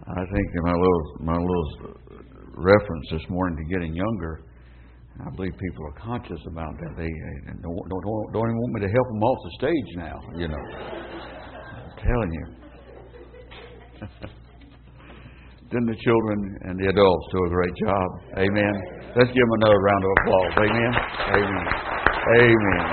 I think in my little reference this morning to getting younger, I believe people are conscious about that. They don't even want me to help them off the stage now. You know, I'm telling you. Then the children and the adults do a great job. Amen. Let's give them another round of applause. Amen. Amen. Amen.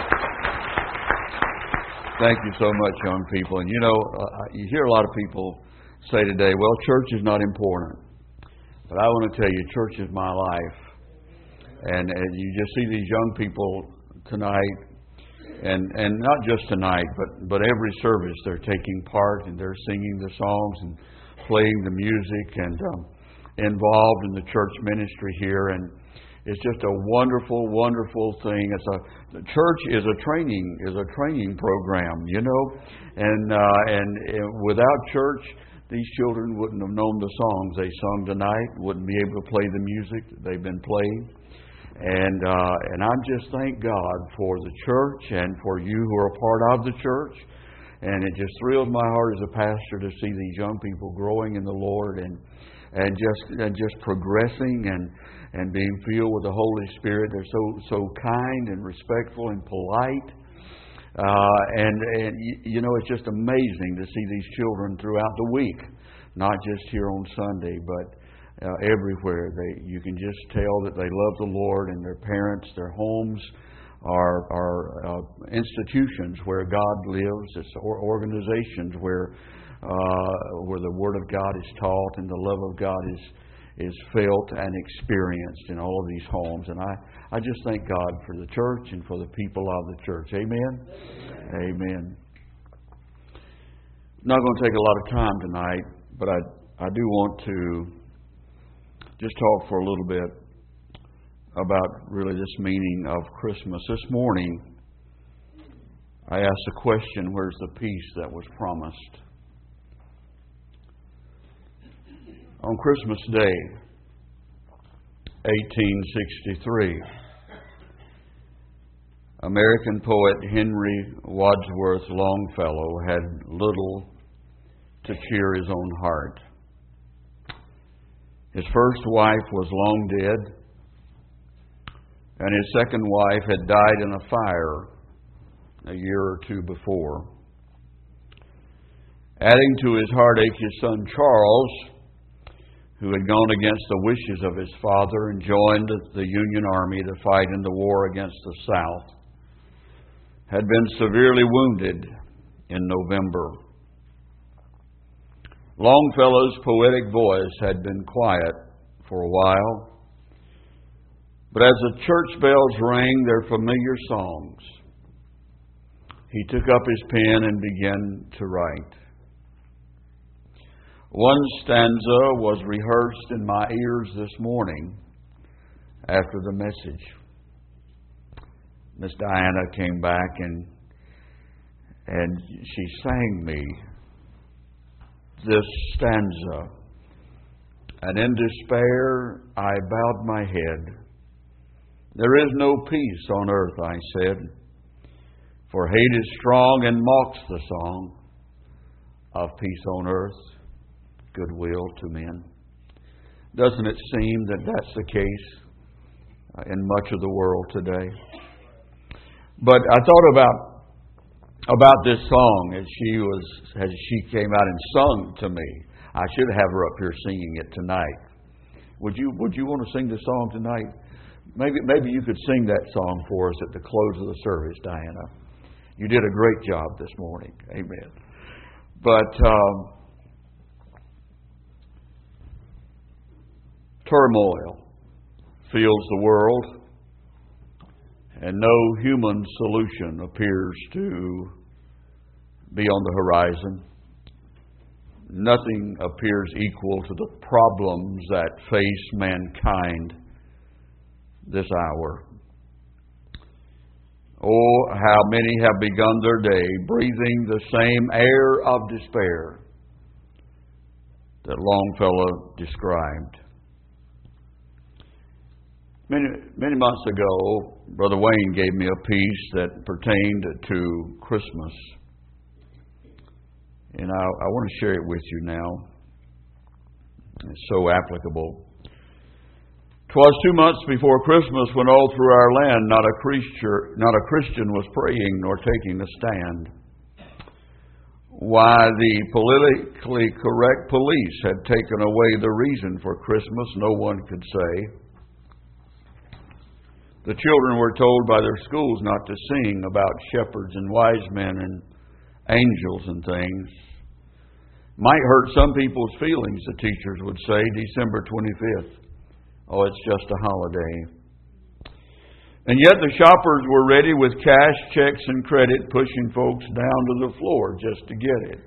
Thank you so much, young people. And you know, you hear a lot of people say today, well, church is not important. But I want to tell you, church is my life. And you just see these young people tonight, and not just tonight, but every service they're taking part and they're singing the songs and playing the music and involved in the church ministry here. And it's just a wonderful, wonderful thing. The church is a training program, you know, and without church, these children wouldn't have known the songs they sung tonight, wouldn't be able to play the music that they've been playing. And I just thank God for the church and for you who are a part of the church. And it just thrills my heart as a pastor to see these young people growing in the Lord and just progressing and being filled with the Holy Spirit. They're so kind and respectful and polite. And you know, it's just amazing to see these children throughout the week, not just here on Sunday, but everywhere. You can just tell that they love the Lord, and their parents, their homes are institutions where God lives. It's organizations where the Word of God is taught and the love of God is felt and experienced in all of these homes. And I just thank God for the church and for the people of the church. Amen? Amen. I'm not going to take a lot of time tonight, but I do want to just talk for a little bit about really this meaning of Christmas. This morning, I asked the question, where's the peace that was promised? On Christmas Day, 1863, American poet Henry Wadsworth Longfellow had little to cheer his own heart. His first wife was long dead, and his second wife had died in a fire a year or two before. Adding to his heartache, his son Charles, who had gone against the wishes of his father and joined the Union Army to fight in the war against the South, had been severely wounded in November. Longfellow's poetic voice had been quiet for a while, but as the church bells rang their familiar songs, he took up his pen and began to write. One stanza was rehearsed in my ears this morning after the message. Miss Diana came back and she sang me this stanza. And in despair I bowed my head. There is no peace on earth, I said, for hate is strong and mocks the song of peace on earth, goodwill to men. Doesn't it seem that that's the case in much of the world today? But I thought about this song as she came out and sung to me. I should have her up here singing it tonight. Would you want to sing the song tonight? Maybe you could sing that song for us at the close of the service, Diana. You did a great job this morning. Amen. But turmoil fills the world, and no human solution appears to be on the horizon. Nothing appears equal to the problems that face mankind this hour. Oh, how many have begun their day breathing the same air of despair that Longfellow described. Many months ago, Brother Wayne gave me a piece that pertained to Christmas. And I want to share it with you now. It's so applicable. 'Twas 2 months before Christmas when all through our land not a Christian was praying nor taking a stand. Why the politically correct police had taken away the reason for Christmas, no one could say. The children were told by their schools not to sing about shepherds and wise men and angels and things. Might hurt some people's feelings, the teachers would say, December 25th. Oh, it's just a holiday. And yet the shoppers were ready with cash, checks, and credit, pushing folks down to the floor just to get it.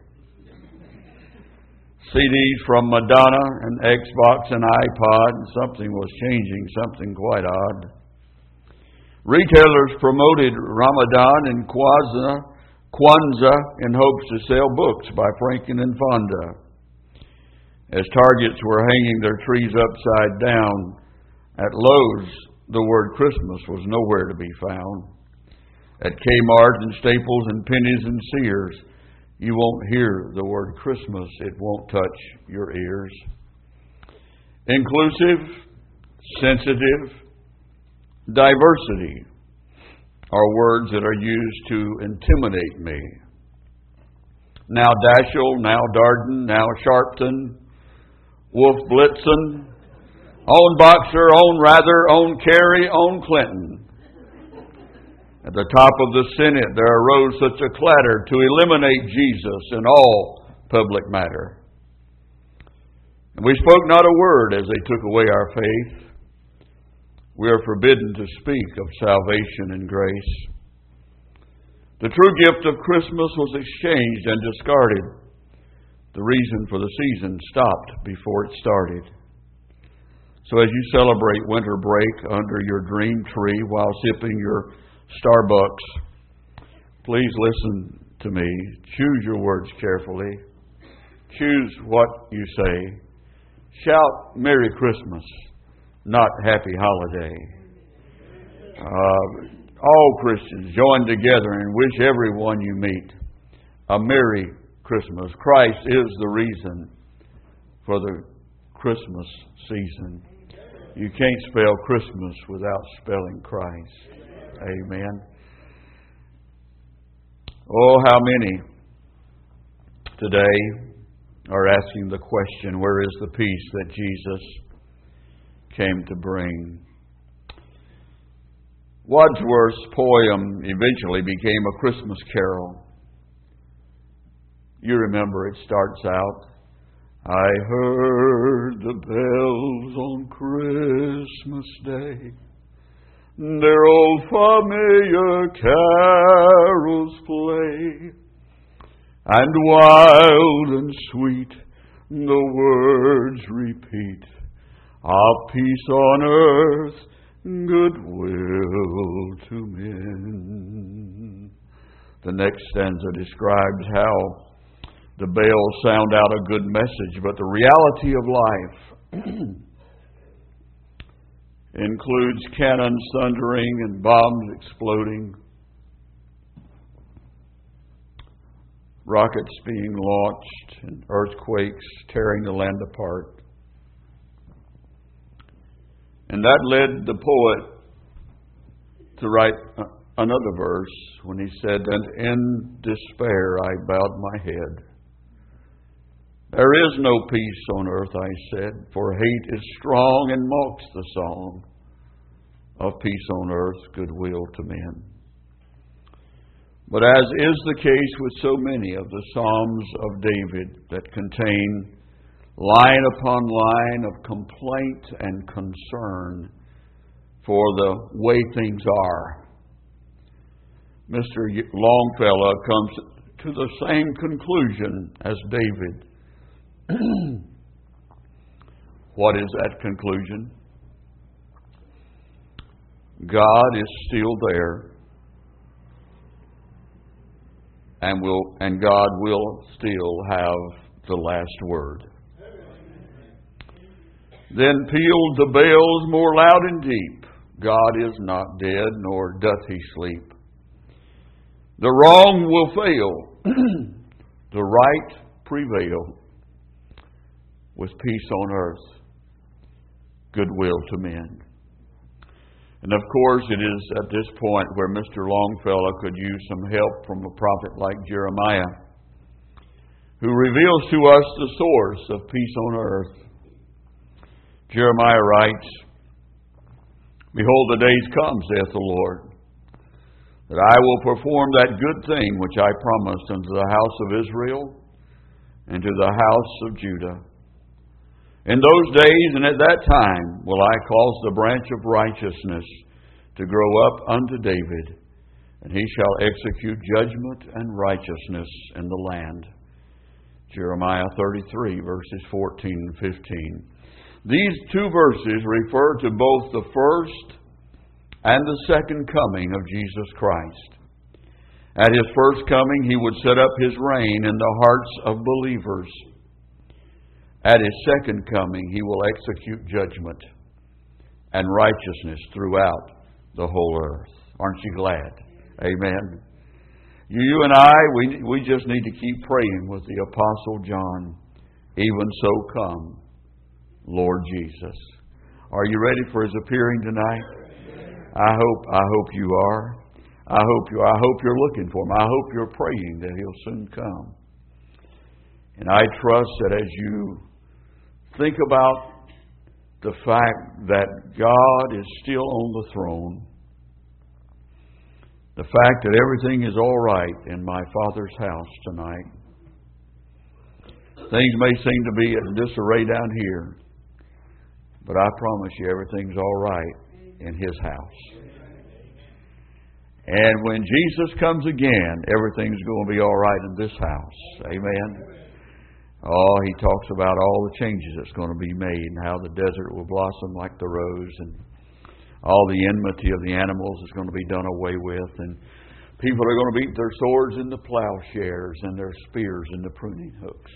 CDs from Madonna and Xbox and iPod, and something was changing, something quite odd. Retailers promoted Ramadan and Kwanzaa in hopes to sell books by Franken and Fonda. As Targets were hanging their trees upside down, at Lowe's the word Christmas was nowhere to be found. At Kmart and Staples and Penny's and Sears, you won't hear the word Christmas. It won't touch your ears. Inclusive, sensitive, diversity are words that are used to intimidate me. Now Daschle, now Darden, now Sharpton, Wolf Blitzen, own Boxer, own Rather, own Kerry, own Clinton. At the top of the Senate there arose such a clatter to eliminate Jesus in all public matter. And we spoke not a word as they took away our faith. We are forbidden to speak of salvation and grace. The true gift of Christmas was exchanged and discarded. The reason for the season stopped before it started. So as you celebrate winter break under your dream tree while sipping your Starbucks, please listen to me. Choose your words carefully. Choose what you say. Shout Merry Christmas, not Happy Holiday. All Christians join together and wish everyone you meet a Merry Christmas. Christ is the reason for the Christmas season. You can't spell Christmas without spelling Christ. Amen. Oh, how many today are asking the question, where is the peace that Jesus came to bring? Wordsworth's poem eventually became a Christmas carol. You remember it starts out, I heard the bells on Christmas Day, their old familiar carols play, and wild and sweet the words repeat, of peace on earth, goodwill to men. The next stanza describes how the bells sound out a good message, but the reality of life includes cannons thundering and bombs exploding, rockets being launched, and earthquakes tearing the land apart. And that led the poet to write another verse when he said, and in despair I bowed my head. There is no peace on earth, I said, for hate is strong and mocks the song of peace on earth, goodwill to men. But as is the case with so many of the Psalms of David that contain line upon line of complaint and concern for the way things are, Mr. Longfellow comes to the same conclusion as David. What is that conclusion? God is still there, and God will still have the last word. Then pealed the bells more loud and deep. God is not dead, nor doth he sleep. The wrong will fail, the right prevail. with peace on earth, goodwill to men. And of course, it is at this point where Mr. Longfellow could use some help from a prophet like Jeremiah, who reveals to us the source of peace on earth. Jeremiah writes, "Behold, the days come, saith the Lord, that I will perform that good thing which I promised unto the house of Israel and to the house of Judah. In those days and at that time will I cause the branch of righteousness to grow up unto David, and he shall execute judgment and righteousness in the land." Jeremiah 33, verses 14 and 15. These two verses refer to both the first and the second coming of Jesus Christ. At His first coming, He would set up His reign in the hearts of believers. At His second coming, He will execute judgment and righteousness throughout the whole earth. Aren't you glad? Amen. You and I, we just need to keep praying with the Apostle John. Even so come, Lord Jesus. Are you ready for His appearing tonight? I hope you are. I hope you're looking for Him. I hope you're praying that He'll soon come. And I trust that as you think about the fact that God is still on the throne, the fact that everything is all right in my Father's house tonight. Things may seem to be in disarray down here, but I promise you everything's all right in His house. And when Jesus comes again, everything's going to be all right in this house. Amen. Oh, He talks about all the changes that's going to be made and how the desert will blossom like the rose, and all the enmity of the animals is going to be done away with, and people are going to beat their swords in the plowshares and their spears in the pruning hooks.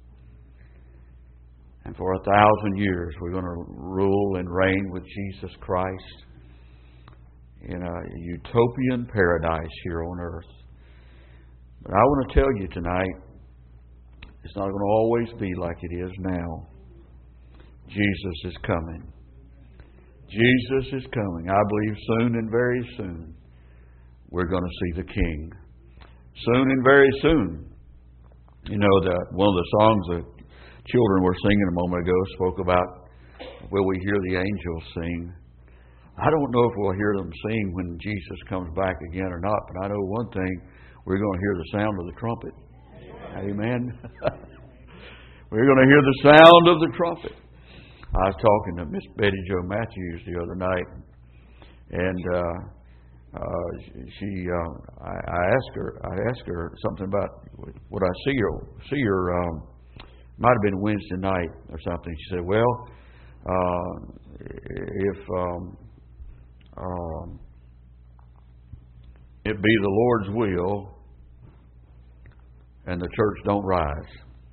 And for 1,000 years we're going to rule and reign with Jesus Christ in a utopian paradise here on earth. But I want to tell you tonight, it's not going to always be like it is now. Jesus is coming. Jesus is coming. I believe soon and very soon we're going to see the King. Soon and very soon. You know, one of the songs that children were singing a moment ago spoke about, will we hear the angels sing? I don't know if we'll hear them sing when Jesus comes back again or not, but I know one thing, we're going to hear the sound of the trumpet. Amen. We're going to hear the sound of the trumpet. I was talking to Miss Betty Jo Matthews the other night, and I asked her something about would I see her. Might have been Wednesday night or something. She said, "Well, if it be the Lord's will, and the church don't rise."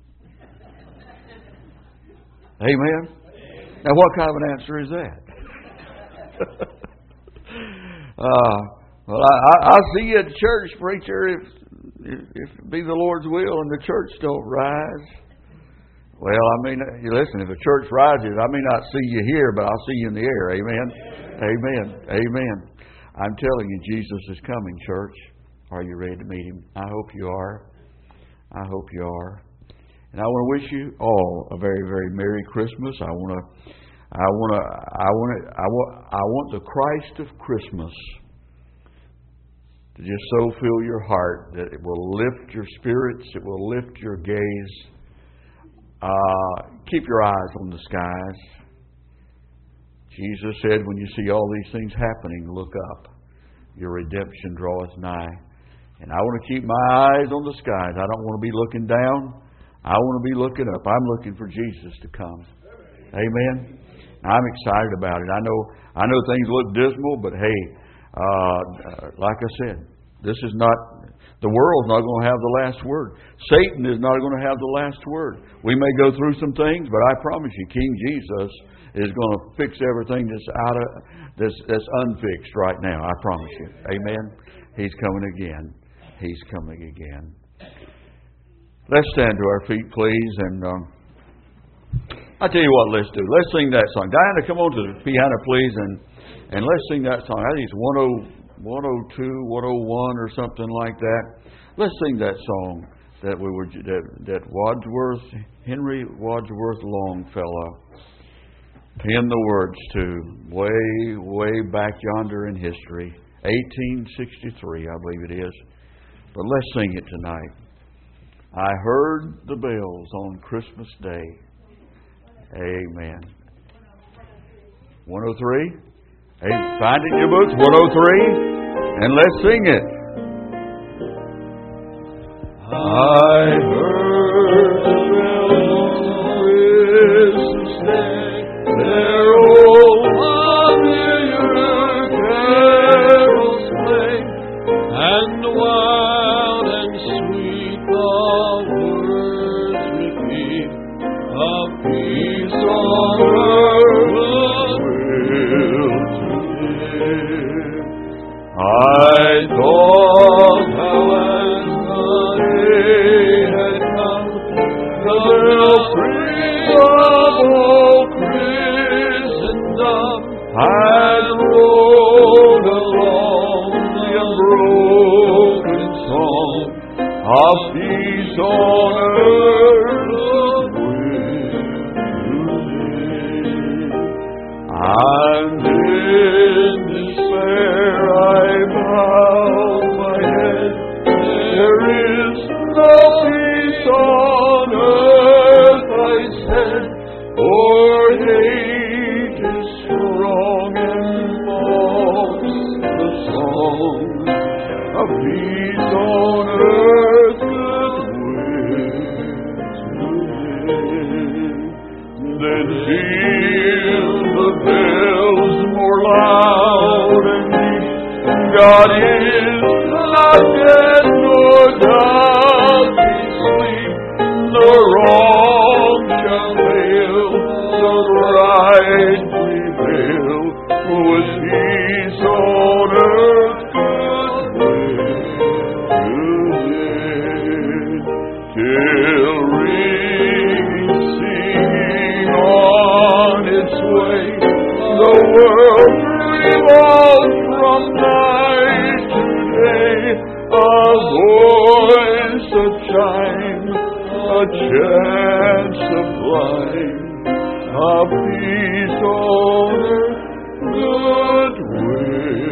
Amen. Now, what kind of an answer is that? Well, I see you at church, preacher, if it be the Lord's will and the church don't rise. Well, I mean, listen, if the church rises, I may not see you here, but I'll see you in the air. Amen. Amen. Amen. I'm telling you, Jesus is coming, church. Are you ready to meet Him? I hope you are. I hope you are. And I want to wish you all a very, very Merry Christmas. I want the Christ of Christmas to just so fill your heart that it will lift your spirits, it will lift your gaze. Keep your eyes on the skies. Jesus said, when you see all these things happening, look up. Your redemption draweth nigh. And I want to keep my eyes on the skies. I don't want to be looking down. I want to be looking up. I'm looking for Jesus to come. Amen. I'm excited about it. I know things look dismal, but hey, like I said, this is not, the world's not going to have the last word. Satan is not going to have the last word. We may go through some things, but I promise you, King Jesus is going to fix everything that's unfixed right now. I promise you. Amen. He's coming again. He's coming again. Let's stand to our feet, please, and I tell you what, let's do. Let's sing that song. Diana, come on to the piano, please, and let's sing that song. I think it's 102, 101 or something like that. Let's sing that song that Wadsworth, Henry Wadsworth Longfellow penned the words to way back yonder in history, 1863, I believe it is. But let's sing it tonight. I heard the bells on Christmas Day. Amen. 103? Hey, find it in your books, 103, and let's sing it. I heard the bells on Christmas Day, their old familiar carols play, and wild and sweet the words repeat of peace on earth will today. I thought how as the day had come, the bells free of all Christendom had rolled along the unbroken song of peace on earth will today. And in despair I bowed my head. There is no peace on earth, I said, for hate is strong and mocks the song of peace on earth goodwill today. Then peal the bells more loud and deep. God is not dead, nor does He sleep. The wrong shall fail, the right prevail, with peace on earth goodwill today. Till ringing, singing on its way, the world revolves from night to day. A voice, a chime, a chant sublime, of peace on earth, goodwill